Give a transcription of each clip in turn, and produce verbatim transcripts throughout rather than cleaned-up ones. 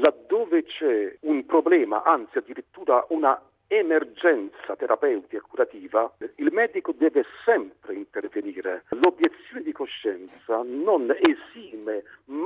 laddove c'è un problema, anzi addirittura una emergenza terapeutica e curativa, il medico deve sempre intervenire. L'obiezione di coscienza non esime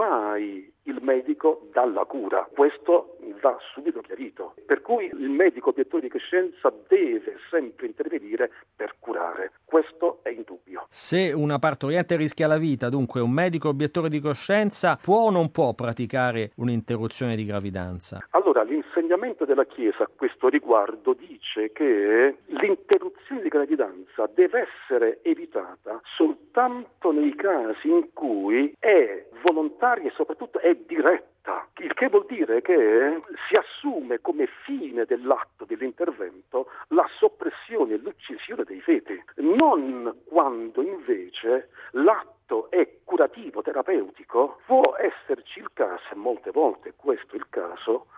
mai il medico dalla cura. Questo va subito chiarito. Per cui il medico obiettore di coscienza deve sempre intervenire per curare. Questo è indubbio. Se una partoriente rischia la vita, dunque un medico obiettore di coscienza può o non può praticare un'interruzione di gravidanza? Allora, l'insegnamento della Chiesa a questo riguardo dice che l'interruzione di gravidanza deve essere evitata soltanto nei casi in cui è volontaria e soprattutto è diretta, il che vuol dire che si assume come fine dell'atto dell'intervento la soppressione e l'uccisione dei feti, non quando invece l'atto è curativo, terapeutico. Può esserci il caso, e molte volte questo è il caso,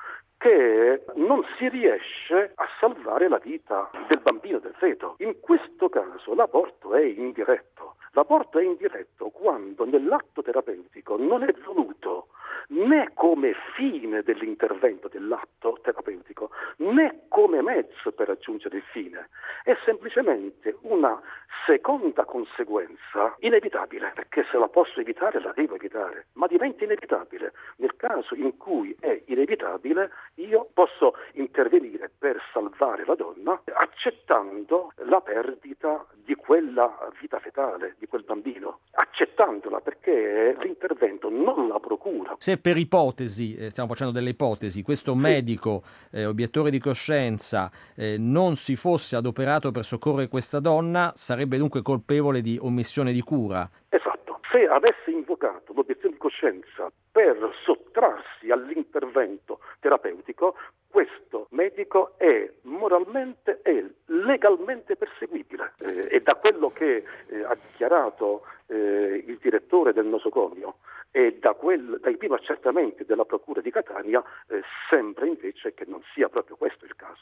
che non si riesce a salvare la vita del bambino, del feto. In questo caso l'aborto è indiretto. L'aborto è indiretto quando nell'atto terapeutico non è voluto né come fine dell'intervento dell'atto terapeutico, né come mezzo per raggiungere il fine. È semplicemente una seconda conseguenza inevitabile, perché se la posso evitare la devo evitare, ma diventa inevitabile. Nel caso in cui è inevitabile, io posso intervenire per salvare la donna accettando la perdita di quella vita fetale, di quel bambino, accettandola, perché l'intervento non la procura. Se per ipotesi, eh, stiamo facendo delle ipotesi, questo sì. medico eh, obiettore di coscienza eh, non si fosse adoperato per soccorrere questa donna, sarebbe dunque colpevole di omissione di cura? Esatto. Se avesse invocato l'obiezione di coscienza per sottrarsi all'intervento terapeutico, questo medico è moralmente e legalmente perseguibile. Eh, e da quello che eh, ha dichiarato eh, il direttore del nosocomio e da quel, dai primi accertamenti della Procura di Catania eh, sembra invece che non sia proprio questo il caso.